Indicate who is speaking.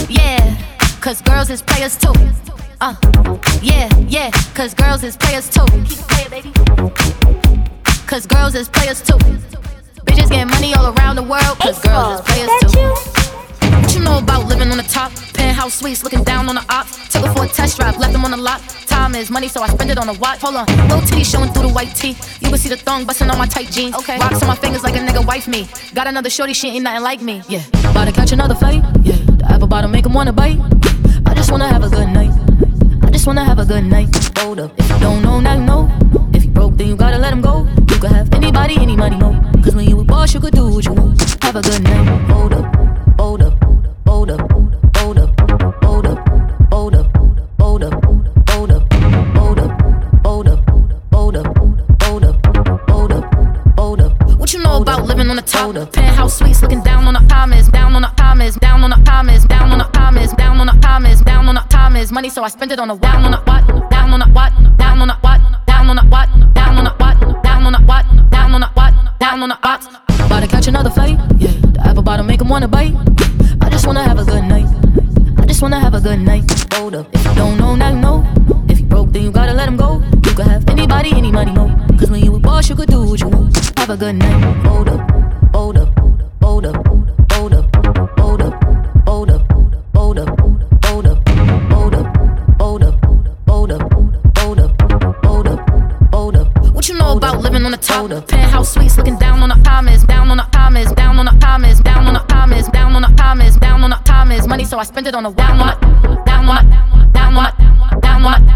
Speaker 1: Yeah, cause girls is players too. Yeah, yeah, cause girls is players too. Keep it playing, baby. Cause girls is players too. Bitches getting money all around the world, cause girls is players too. What you know about living on the top? Penthouse suites, looking down on the ops. Took her for a test drive, left them on the lot. Time is money, so I spend it on a watch. Hold on, little titty showing through the white tee. You can see the thong busting on my tight jeans. Okay, rocks on my fingers like a nigga wife me. Got another shorty, she ain't nothing like me. Yeah, about to catch another fight. Yeah, the apple bottom make him wanna bite. I just wanna have a good night. I just wanna have a good night. Hold up, if you don't know, now you know. If you broke, then you gotta let him go. You could have anybody, any money, no. Cause when you a boss, you could do what you want. Have a good night. Hold up, hold up, hold up, hold up, hold up, hold up, hold up, hold up, hold up, hold up, hold up, hold up, hold up, hold up. What you know about living on the top? Penthouse suites, looking down on the comments, down on the comments, down on the comments, down on the comments, down on the comments, down on the comments. Money, so I spend it on a down on the what, down on the what, down on the what, down on the what, down on the what, down on the what, down on the what, down on the what. About to catch another fight. Yeah, the apple bottom make him wanna bite. I just wanna have a good night. I just wanna have a good night. Hold up, if you don't know, now you know. If you broke, then you gotta let him go. You could have anybody, any money, no. Cause when you a boss, you could do what you want. Have a good night. Hold up, hold up, hold up, hold up, hold up, hold up, hold up, hold up, hold up, hold up, hold up, hold up, hold up, hold up. What you know about living on the top? Penthouse suites, looking down on the comments, down on the comments, down on the comments, down on the comments, down on the comments, down on the comments. Money, so I spend it on a down on it, down on it, down on it, down on it.